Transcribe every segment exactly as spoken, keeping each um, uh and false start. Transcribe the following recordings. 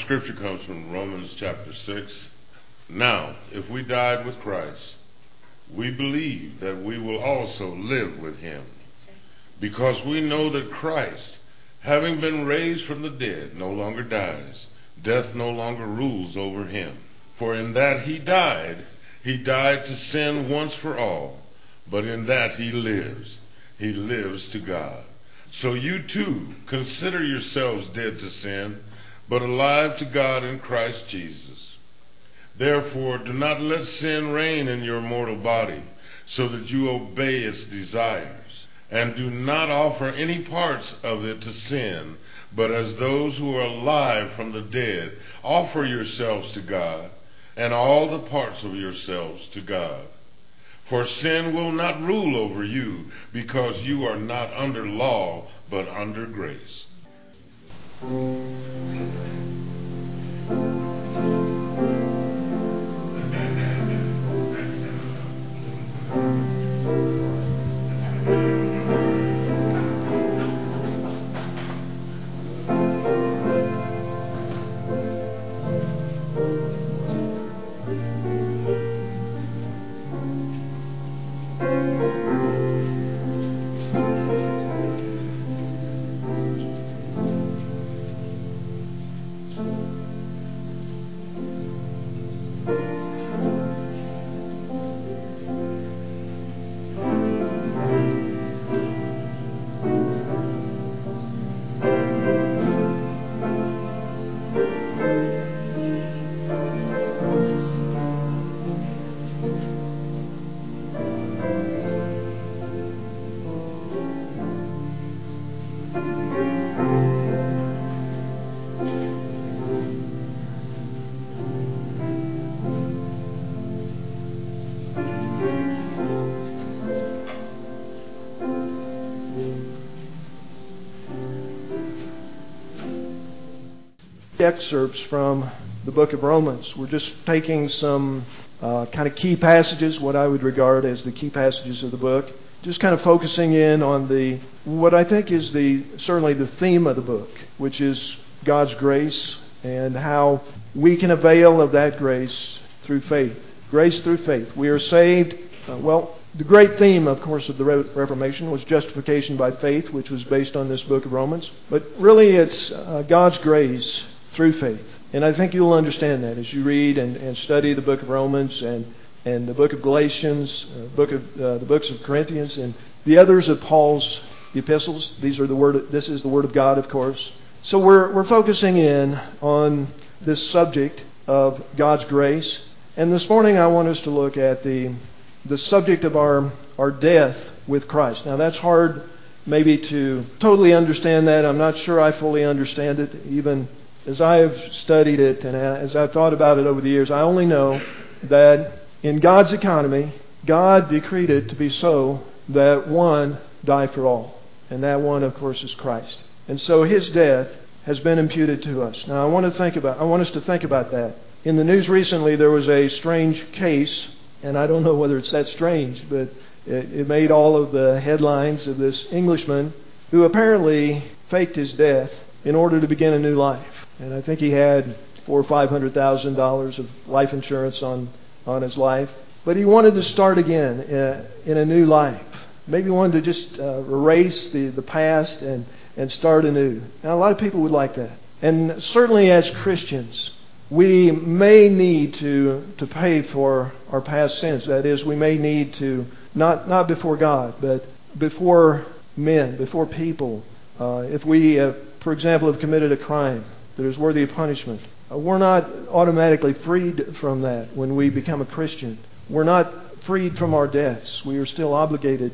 scripture comes from Romans chapter six. Now, if we died with Christ, we believe that we will also live with him, because we know that Christ, having been raised from the dead, no longer dies. Death no longer rules over him. For in that he died, he died to sin once for all. But in that he lives, he lives to God. So you too consider yourselves dead to sin, but alive to God in Christ Jesus. Therefore, do not let sin reign in your mortal body, so that you obey its desires. And do not offer any parts of it to sin, but as those who are alive from the dead, offer yourselves to God, and all the parts of yourselves to God. For sin will not rule over you, because you are not under law, but under grace. Excerpts from the book of Romans. We're just taking some uh, kind of key passages, what I would regard as the key passages of the book, just kind of focusing in on the what I think is the certainly the theme of the book, which is God's grace and how we can avail of that grace through faith. Grace through faith. We are saved. Uh, well, the great theme, of course, of the Re- Reformation was justification by faith, which was based on this book of Romans. But really, it's uh, God's grace through faith. And I think you'll understand that as you read and, and study the book of Romans and, and the book of Galatians, uh, book of uh, the books of Corinthians, and the others of Paul's epistles. These are the word. This is the Word of God, of course. So we're we're focusing in on this subject of God's grace. And this morning I want us to look at the the subject of our our death with Christ. Now that's hard maybe to totally understand that. I'm not sure I fully understand it, even as I have studied it and as I've thought about it over the years. I only know that in God's economy, God decreed it to be so that one die for all. And that one, of course, is Christ. And so His death has been imputed to us. Now, I want to think about. I want us to think about that. In the news recently, there was a strange case, and I don't know whether it's that strange, but it, it made all of the headlines of this Englishman who apparently faked his death in order to begin a new life. And I think he had four or five hundred thousand dollars of life insurance on, on his life. But he wanted to start again uh, in a new life. Maybe wanted to just uh, erase the, the past and, and start anew. Now, a lot of people would like that. And certainly as Christians, we may need to to pay for our past sins. That is, we may need to, not, not before God, but before men, before people. Uh, if we, uh, for example, have committed a crime that is worthy of punishment, uh, we're not automatically freed from that when we become a Christian. We're not freed from our debts. We are still obligated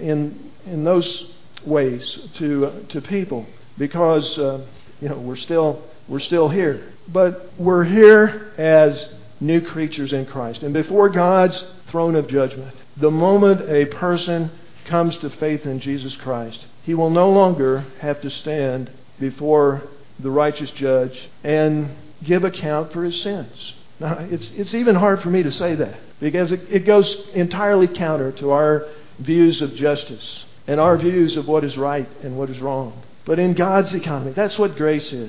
in in those ways to uh, to people because uh, you know we're still we're still here. But we're here as new creatures in Christ, and before God's throne of judgment, the moment a person comes to faith in Jesus Christ, he will no longer have to stand before the righteous judge and give account for his sins. Now, it's it's even hard for me to say that because it, it goes entirely counter to our views of justice and our views of what is right and what is wrong. But in God's economy, that's what grace is.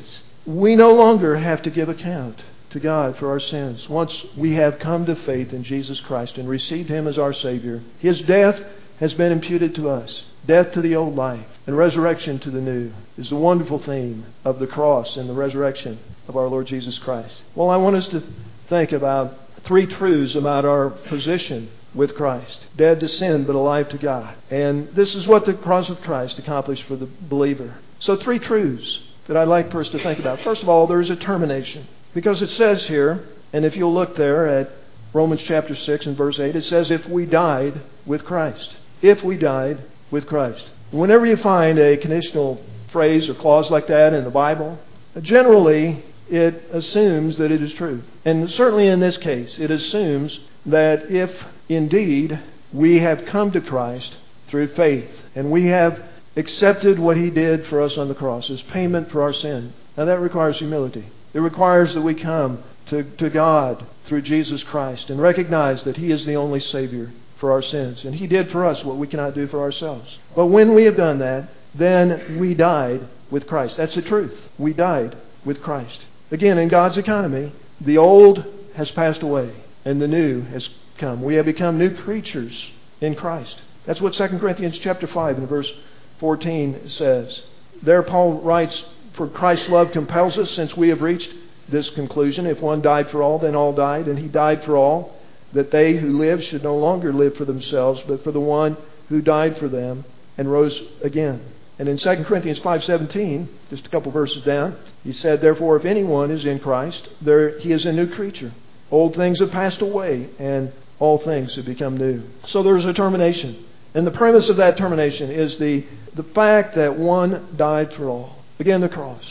we no longer have to give account to God for our sins. Once we have come to faith in Jesus Christ and received Him as our Savior, His death has been imputed to us. Death to the old life and resurrection to the new is the wonderful theme of the cross and the resurrection of our Lord Jesus Christ. Well, I want us to think about three truths about our position with Christ. Dead to sin, but alive to God. And this is what the cross of Christ accomplished for the believer. So three truths that I'd like for us to think about. First of all, there is a termination. Because it says here, and if you'll look there at Romans chapter six and verse eight, it says, if we died with Christ. If we died with Christ. Whenever you find a conditional phrase or clause like that in the Bible, generally it assumes that it is true. And certainly in this case, it assumes that if indeed we have come to Christ through faith and we have accepted what He did for us on the cross as payment for our sin. Now that requires humility. It requires that we come to, to God through Jesus Christ and recognize that He is the only Savior for our sins. And He did for us what we cannot do for ourselves. But when we have done that, then we died with Christ. That's the truth. We died with Christ. Again, in God's economy, the old has passed away and the new has come. We have become new creatures in Christ. That's what Second Corinthians chapter five and verse fourteen says. There Paul writes, for Christ's love compels us, since we have reached this conclusion. If one died for all, then all died. And He died for all, that they who live should no longer live for themselves, but for the one who died for them and rose again. And in Second Corinthians five seventeen, just a couple verses down, he said, therefore, if anyone is in Christ, there he is a new creature. Old things have passed away, and all things have become new. So there's a termination. And the premise of that termination is the, the fact that one died for all. Again, the cross.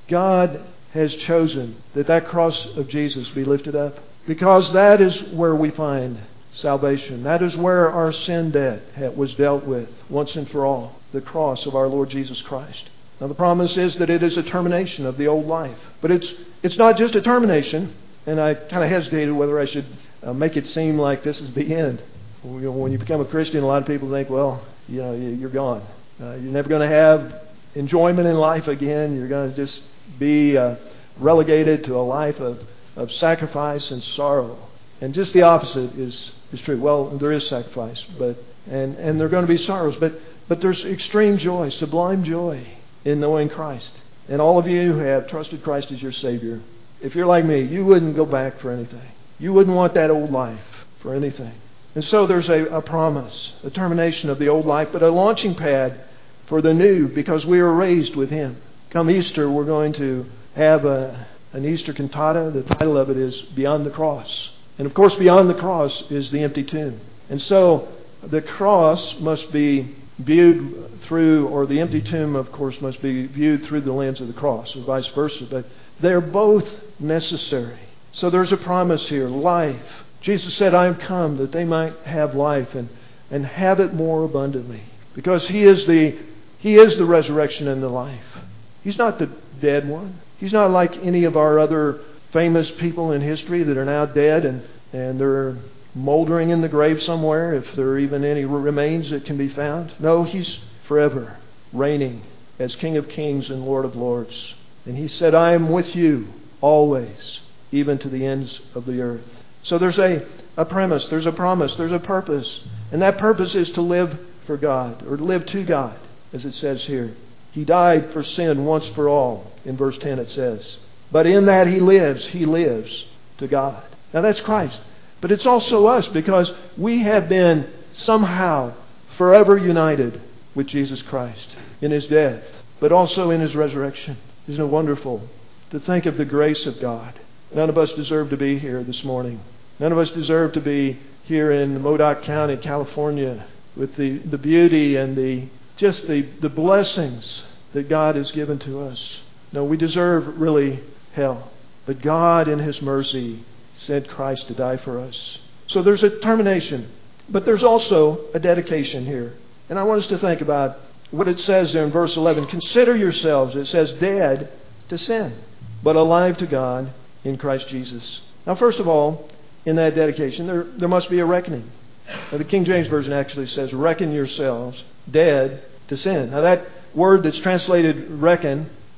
God has chosen that that cross of Jesus be lifted up, because that is where we find salvation. That is where our sin debt was dealt with once and for all. The cross of our Lord Jesus Christ. Now the promise is that it is a termination of the old life. But it's it's not just a termination. And I kind of hesitated whether I should uh, make it seem like this is the end. When you become a Christian, a lot of people think, well, you know, you're gone. Uh, you're never going to have enjoyment in life again. You're going to just be uh, relegated to a life of, of sacrifice and sorrow. And just the opposite is, is true. Well, there is sacrifice, but and, and there are going to be sorrows, but but there's extreme joy, sublime joy in knowing Christ. And all of you who have trusted Christ as your Savior, if you're like me, you wouldn't go back for anything. You wouldn't want that old life for anything. And so there's a, a promise, a termination of the old life, but a launching pad for the new, because we were raised with Him. Come Easter, we're going to have a, an Easter cantata. The title of it is Beyond the Cross. And of course, beyond the cross is the empty tomb. And so the cross must be viewed through, or the empty tomb, of course, must be viewed through the lens of the cross, or vice versa. But they're both necessary. So there's a promise here, life. Jesus said, I am come that they might have life and, and have it more abundantly. Because He is the He is the resurrection and the life. He's not the dead one. He's not like any of our other famous people in history that are now dead and, and they're moldering in the grave somewhere, if there are even any remains that can be found. No, He's forever reigning as King of Kings and Lord of Lords. And He said, I am with you always, even to the ends of the earth. So there's a, a premise, there's a promise, there's a purpose. And that purpose is to live for God, or to live to God, as it says here. He died for sin once for all. In verse ten it says. But in that He lives, He lives to God. Now that's Christ. But it's also us, because we have been somehow forever united with Jesus Christ in His death, but also in His resurrection. Isn't it wonderful to think of the grace of God? None of us deserve to be here this morning. None of us deserve to be here in Modoc County, California, with the, the beauty and the just the, the blessings that God has given to us. No, we deserve really hell. But God in His mercy sent Christ to die for us. So there's a termination. But there's also a dedication here. And I want us to think about what it says there in verse eleven. Consider yourselves, it says, dead to sin, but alive to God in Christ Jesus. Now, first of all, in that dedication, there, there must be a reckoning. Now, the King James Version actually says, reckon yourselves dead to sin. Now, that word that's translated reckon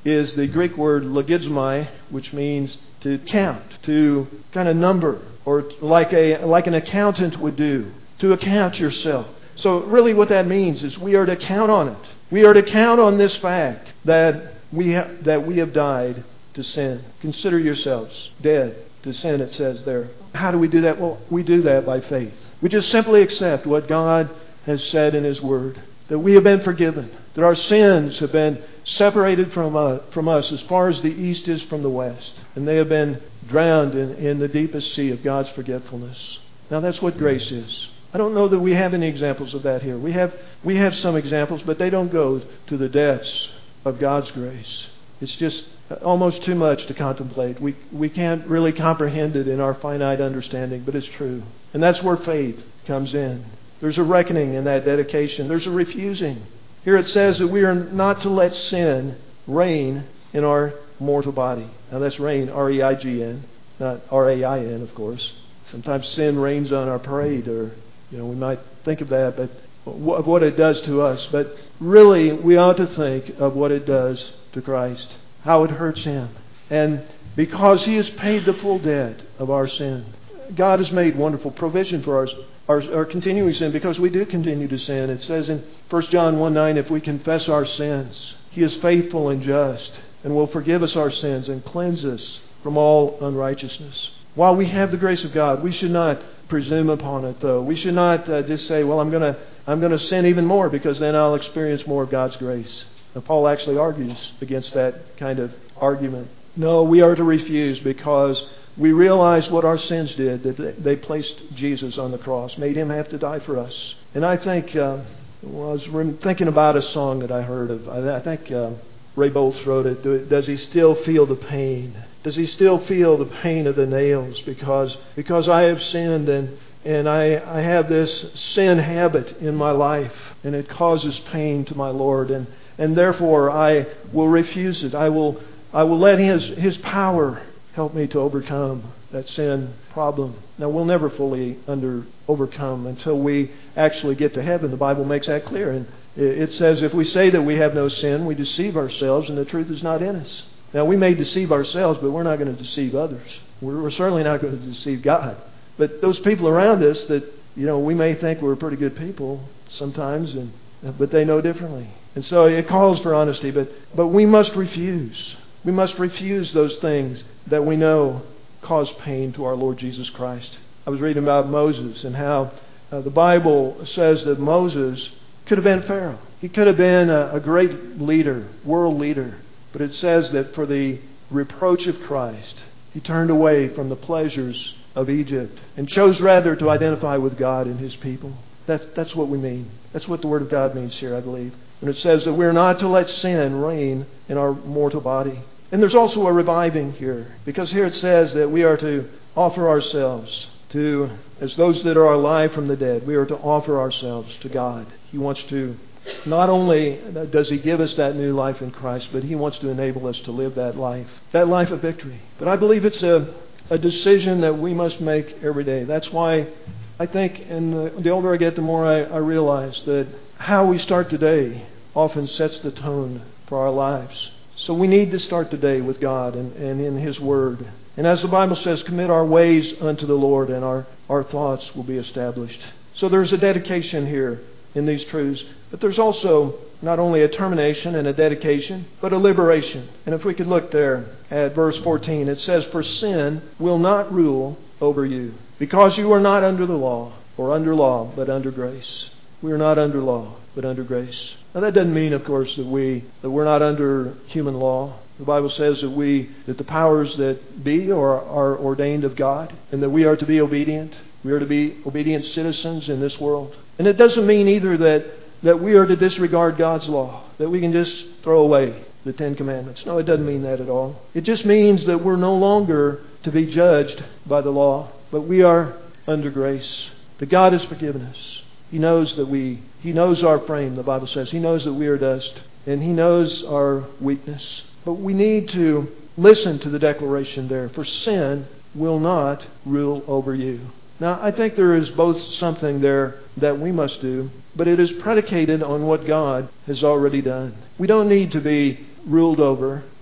is the Greek word logizomai, which means to count, to kind of number, or like a like an accountant would do, to account yourself. So really what that means is we are to count on it. We are to count on this fact that we have, that we have died to sin. Consider yourselves dead to sin, it says there. How do we do that? Well, we do that by faith. We just simply accept what God has said in His Word, that we have been forgiven, that our sins have been separated from, uh, from us as far as the east is from the west, and they have been drowned in, in the deepest sea of God's forgetfulness. Now that's what grace is. I don't know that we have any examples of that here. We have we have some examples, but they don't go to the depths of God's grace. It's just almost too much to contemplate. We we can't really comprehend it in our finite understanding, but it's true. And that's where faith comes in. There's a reckoning in that dedication. There's a refusing. Here it says that we are not to let sin reign in our mortal body. Now that's reign, R E I G N, not R A I N, of course. Sometimes sin reigns on our parade, or you know, we might think of that, but of what it does to us. But really, we ought to think of what it does to Christ, how it hurts Him. And because He has paid the full debt of our sin, God has made wonderful provision for our, our, our continuing sin, because we do continue to sin. It says in First John one nine, if we confess our sins, He is faithful and just and will forgive us our sins and cleanse us from all unrighteousness. While we have the grace of God, we should not presume upon it, though. We should not uh, just say, well, I'm going to I'm going to sin even more because then I'll experience more of God's grace. Now, Paul actually argues against that kind of argument. No, we are to refuse because we realize what our sins did, that they placed Jesus on the cross, made Him have to die for us. And I think, uh, well, I was thinking about a song that I heard of. I, I think uh, Ray Boltz wrote it. Does he still feel the pain? Does he still feel the pain of the nails? Because because I have sinned and and I, I have this sin habit in my life, and it causes pain to my Lord, and, and therefore I will refuse it. I will I will let His His power help me to overcome that sin problem. Now, we'll never fully under overcome until we actually get to heaven. The Bible makes that clear, and it says if we say that we have no sin, we deceive ourselves, and the truth is not in us. Now, we may deceive ourselves, but we're not going to deceive others. We're certainly not going to deceive God. But those people around us that, you know, we may think we're pretty good people sometimes, and but they know differently. And so it calls for honesty, but, but we must refuse. We must refuse those things that we know cause pain to our Lord Jesus Christ. I was reading about Moses and how uh, the Bible says that Moses could have been Pharaoh. He could have been a, a great leader, world leader. But it says that for the reproach of Christ, he turned away from the pleasures of Egypt and chose rather to identify with God and His people. That, that's what we mean. That's what the Word of God means here, I believe. And it says that we're not to let sin reign in our mortal body. And there's also a reviving here, because here it says that we are to offer ourselves to, as those that are alive from the dead, we are to offer ourselves to God. He wants to Not only does He give us that new life in Christ, but He wants to enable us to live that life, that life of victory. But I believe it's a, a decision that we must make every day. That's why I think, and the, the older I get, the more I, I realize that how we start today often sets the tone for our lives. So we need to start today with God and, and in His Word. And as the Bible says, commit our ways unto the Lord, and our, our thoughts will be established. So there's a dedication here in these truths. But there's also not only a termination and a dedication, but a liberation. And if we could look there at verse fourteen, it says, for sin will not rule over you, because you are not under the law, or under law, but under grace. We are not under law, but under grace. Now that doesn't mean, of course, that we that we're not under human law. The Bible says that we that the powers that be are, are ordained of God, and that we are to be obedient. We are to be obedient citizens in this world. And it doesn't mean either that, that we are to disregard God's law, that we can just throw away the Ten Commandments. No, it doesn't mean that at all. It just means that we're no longer to be judged by the law, but we are under grace. That God has forgiven us. He knows that we, He knows our frame, the Bible says. He knows that we are dust, and He knows our weakness. But we need to listen to the declaration there, for sin will not rule over you. Now, I think there is both something there that we must do, but it is predicated on what God has already done. We don't need to be ruled over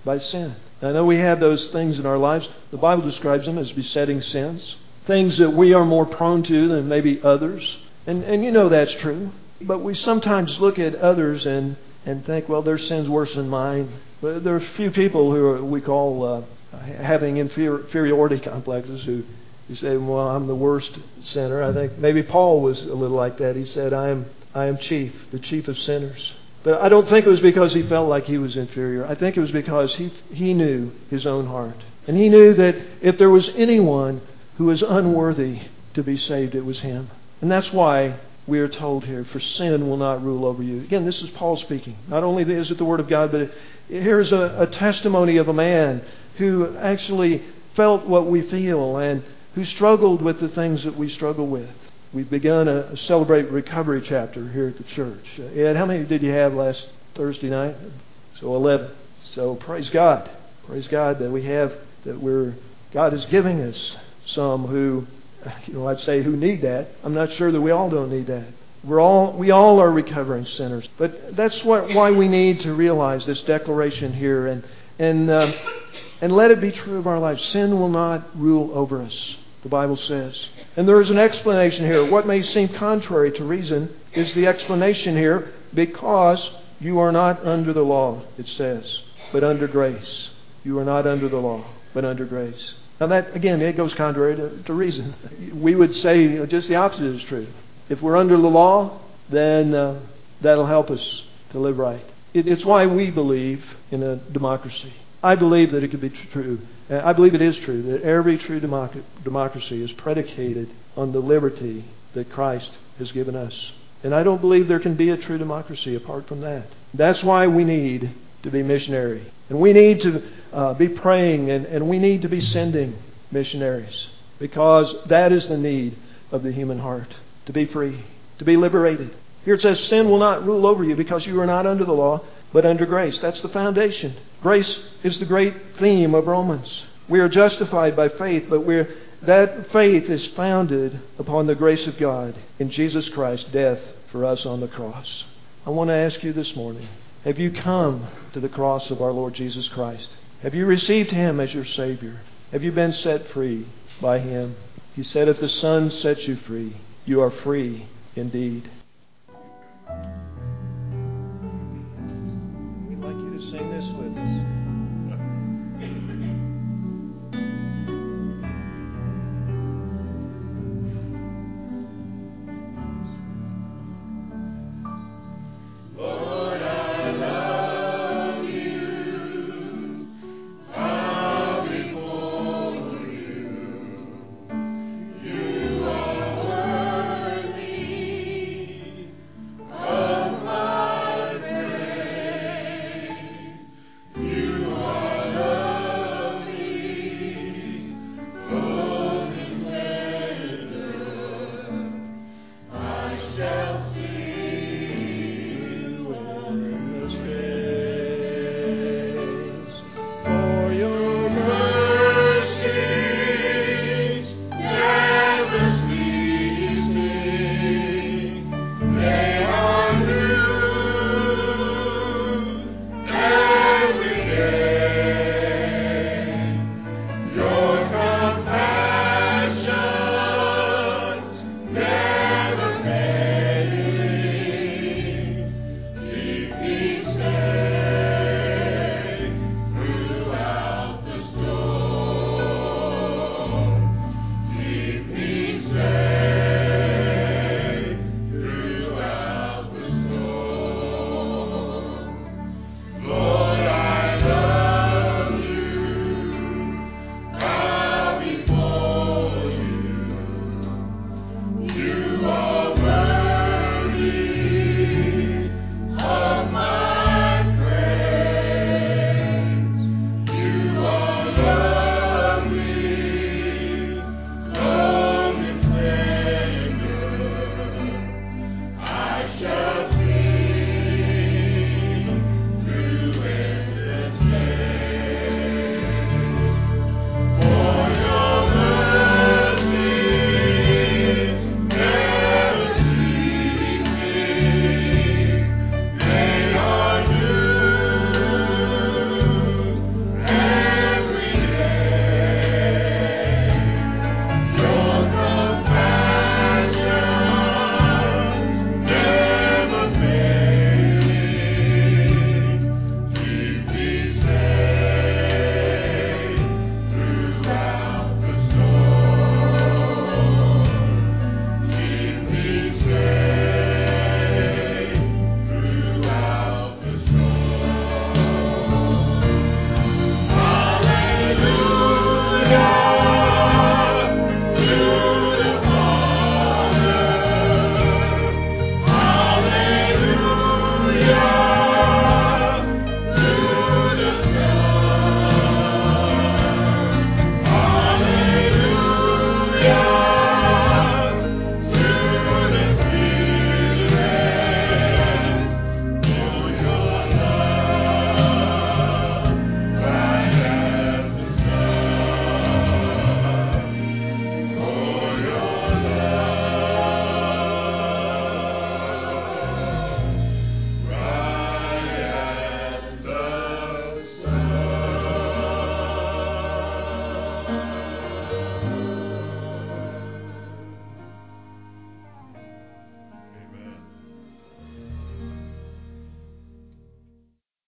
by sin. I know we have those things in our lives. The Bible describes them as besetting sins, things that we are more prone to than maybe others. And and you know that's true. But we sometimes look at others and, and think, well, their sin's worse than mine. But there are a few people who are, we call uh, having inferior, inferiority complexes who, who say, well, I'm the worst sinner. I think maybe Paul was a little like that. He said, I am I am chief, the chief of sinners. But I don't think it was because he felt like he was inferior. I think it was because he he knew his own heart. And he knew that if there was anyone who was unworthy to be saved, it was him. And that's why we are told here, for sin will not rule over you. Again, this is Paul speaking. Not only is it the Word of God, but here's a, a testimony of a man who actually felt what we feel and who struggled with the things that we struggle with. We've begun a, a Celebrate Recovery chapter here at the church. Uh, Ed, how many did you have last Thursday night? So eleven. So praise God. Praise God that we have, that we're, God is giving us some who, you know, I'd say who need that. I'm not sure that we all don't need that. We're all, we all are recovering sinners. But that's what, why we need to realize this declaration here and, and, uh, and let it be true of our lives. Sin will not rule over us, the Bible says. And there is an explanation here. What may seem contrary to reason is the explanation here, because you are not under the law, it says, but under grace. You are not under the law, but under grace. Now that, again, it goes contrary to, to reason. We would say just the opposite is true. If we're under the law, then uh, that'll help us to live right. It, it's why we believe in a democracy. I believe that it could be true. I believe it is true that every true democ- democracy is predicated on the liberty that Christ has given us. And I don't believe there can be a true democracy apart from that. That's why we need to be missionary. And we need to uh, be praying and, and we need to be sending missionaries. Because that is the need of the human heart. To be free. To be liberated. Here it says, sin will not rule over you because you are not under the law, but under grace. That's the foundation. Grace is the great theme of Romans. We are justified by faith, but we're, that faith is founded upon the grace of God in Jesus Christ's death for us on the cross. I want to ask you this morning, have you come to the cross of our Lord Jesus Christ? Have you received Him as your Savior? Have you been set free by Him? He said, if the Son sets you free, you are free indeed.